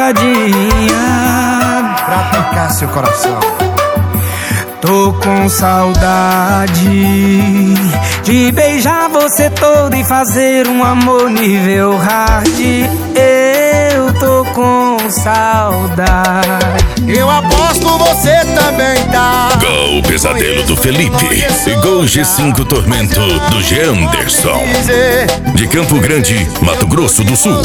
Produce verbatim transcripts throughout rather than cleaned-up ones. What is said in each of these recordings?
molhadinha pra tocar seu coração. Tô com saudade de beijar você toda e fazer um amor nível hard. Eu tô com saudade. Eu aposto você também tá. Gol Pesadelo do Felipe e Gol G cinco Tormento do G Anderson. De Campo Grande, Mato Grosso do Sul.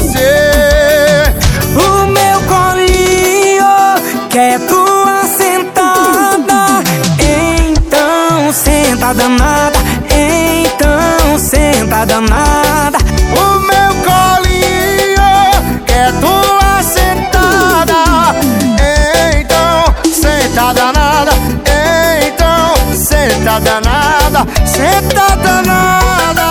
O meu colinho quer tua sentada. Então senta danada, então senta danada. O meu colinho quer tua sentada. Então senta danada, então senta danada, senta danada.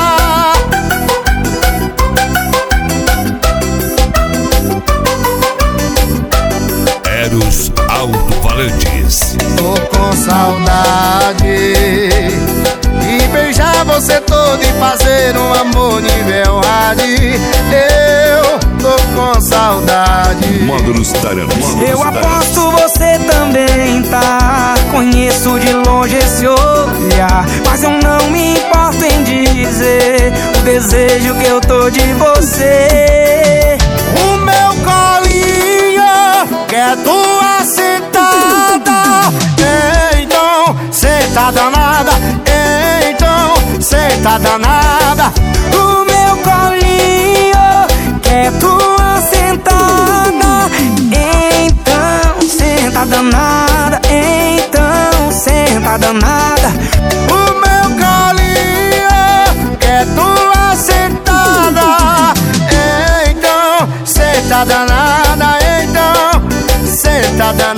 Eros Alto-Falantes. Tô com saudade de beijar você todo e fazer um amor nível hard. Eu tô com saudade. Módulos Taran. Eu aposto você também tá. Conheço de longe esse olhar, mas eu não me importo em dizer o desejo que eu tô de você. O meu colinho quer tua sentada. Então senta danada, então senta danada. O meu colinho quer tua sentada. Então senta danada, então senta danada. O meu colinho quer tua sentada. Então senta danada, então senta danada.